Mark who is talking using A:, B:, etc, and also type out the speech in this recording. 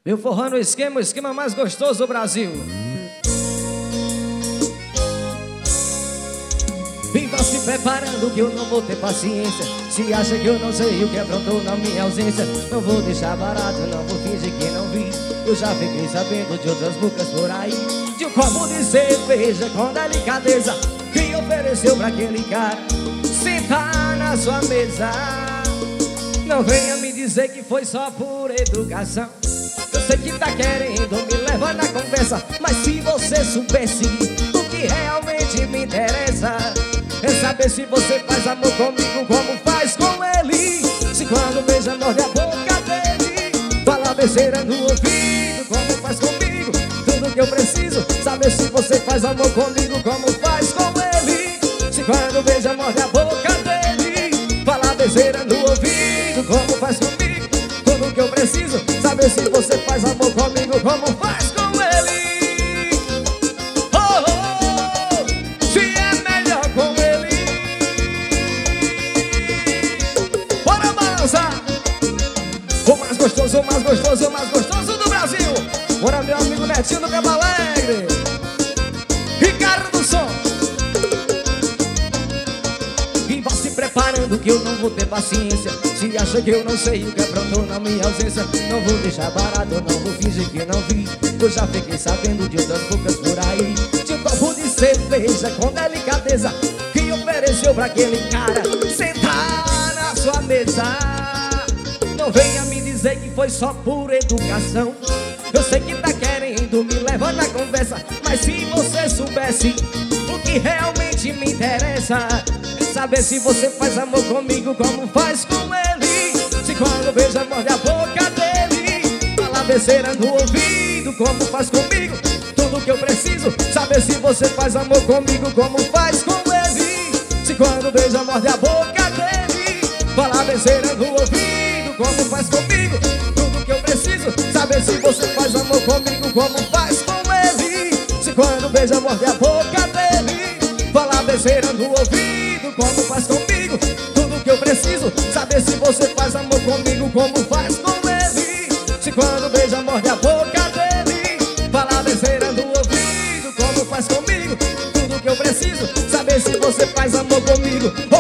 A: Meu forró no esquema, o esquema mais gostoso do Brasil. E vá se preparando que eu não vou ter paciência. Se acha que eu não sei o que aprontou na minha ausência, não vou deixar barato, não vou fingir que não vi. Eu já fiquei sabendo de outras bocas por aí, de um copo de cerveja com delicadeza que ofereceu pra aquele cara sentar na sua mesa. Não venha me dizer que foi só por educação. Eu sei que tá querendo me levar na conversa, mas se você soubesse o que realmente me interessa, é saber se você faz amor comigo como faz com ele. Se quando beija morde a boca dele, fala besteira no ouvido como faz comigo. Tudo que eu preciso, saber se você faz amor comigo como faz com ele. Se quando beija morde a boca dele, fala besteira no ouvido como faz comigo. Tudo que eu preciso, saber se você faz amor comigo como faz com ele. Oh, oh, oh, se é melhor com ele. Bora balançar. O mais gostoso, o mais gostoso, o mais gostoso do Brasil. Bora, meu amigo Netinho do Campo Alegre, Ricardo do Som. E vá se preparando que eu não vou ter paciência. Se acha que eu não sei o que aprontou na minha ausência, não vou deixar barato, eu não vou fingir que não vi. Eu já fiquei sabendo de outras bocas por aí, de um copo de cerveja com delicadeza que ofereceu pra aquele cara sentar na sua mesa. Não venha me dizer que foi só por educação. Eu sei que tá querendo me levar na conversa, mas se você soubesse o que realmente me interessa, é saber se você faz amor comigo como faz com ele. Se quando beija morde a boca dele, fala besteira no ouvido como faz comigo. Tudo que eu preciso, saber se você faz amor comigo como faz com ele. Se quando beija morde a boca dele, fala besteira no ouvido como faz comigo. Tudo que eu preciso, saber se você faz amor comigo como faz com ele. Se quando beija morde a boca dele, fala besteira no ouvido como faz comigo. Tudo que eu preciso, saber se você faz amor comigo como faz com ele. Se quando beija morde a boca dele, fala besteira no ouvido como faz comigo. Tudo que eu preciso, saber se você faz amor comigo